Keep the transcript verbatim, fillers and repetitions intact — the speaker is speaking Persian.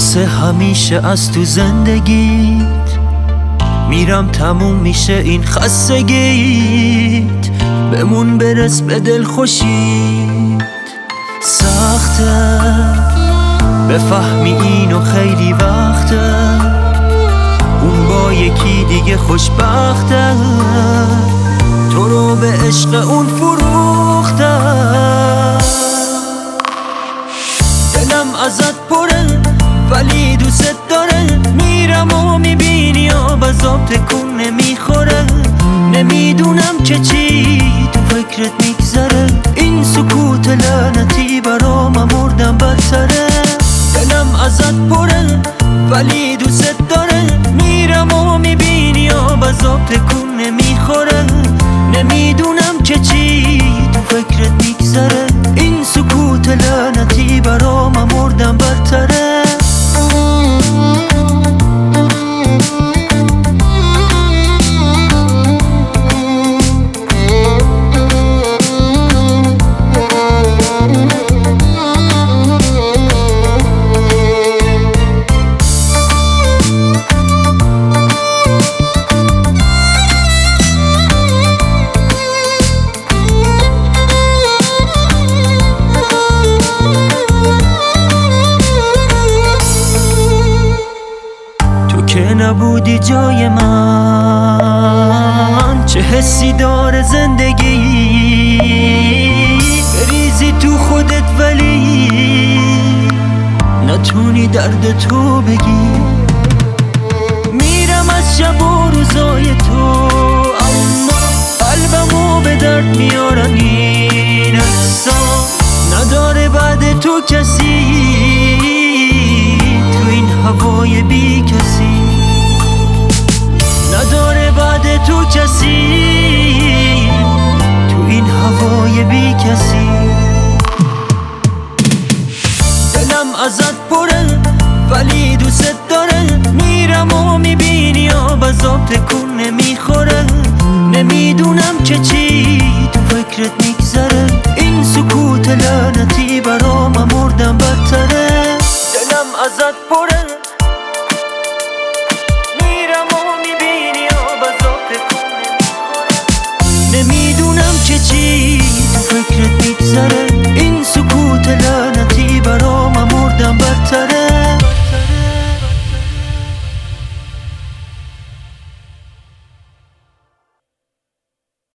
واسه همیشه از تو زندگیت میرم، تموم میشه این خستگیت، بمون برس به دل خوشیت. سخته بفهمی اینو خیلی وقته، اون با یکی دیگه خوشبخته، تو رو به عشق اون فروخته. دلم ازت پره ولی دوست داره، میرم و میبینی آب از آب تکون نمیخوره. نمیدونم که چی تو فکرت میگذره، این سکوت لعنتی برام مردم بدتره. دلم ازت پره ولی دوست داره، میرم و میبینی آب از آب تکون نمیخوره. نمیدونم که چی تو فکرت میگذره، این سکوت لعنتی برام مردم بدتره. که نبودی جای من، چه حسی داره زندگی، بریزی تو خودت ولی نتونی درد تو بگی. میرم از شب و روزای تو، اما قلبمو به درد میارن این احسا. نداره بعد تو کسی تو این هوای بی کسی، نداره بعد تو کسی تو این هوای بی کسی. دلم ازت پره ولی دوست داره، میرم و میبینی آب از آب تکون نمیخوره. نمیدونم که چی تو فکرت میگذره، این سکوت لعنتی